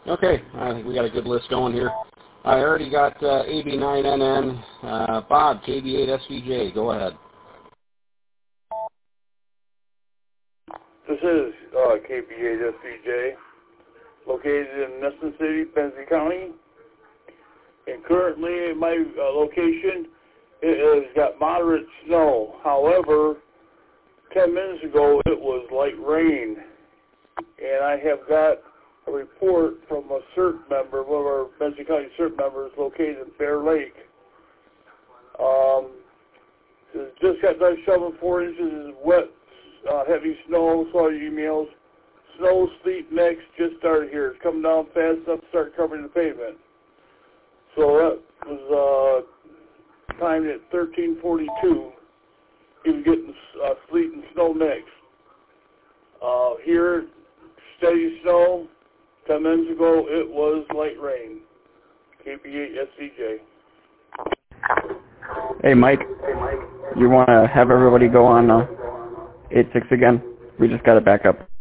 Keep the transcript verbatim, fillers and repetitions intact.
Okay, I think we got a good list going here. I already got uh, A B nine N N. Uh, Bob, K B eight S V J, go ahead. This is uh, K B eight S V J, located in Nesson City, Benson County. And currently, at my uh, location, it has got moderate snow. However, ten minutes ago, it was light rain. And I have got a report from a CERT member, one of our Benson County CERT members located in Bear Lake. Um, just got done shoveling four inches of wet, uh, heavy snow. Saw your emails. Snow, sleet mix just started here. It's coming down fast enough to start covering the pavement. So that was uh, timed at thirteen forty-two. He was getting uh, sleet and snow mix. Uh, here, steady snow. Ten minutes ago, it was light rain. K B eight S V J. Hey, Mike. You want to have everybody go on uh, eight six again? We just got it back up.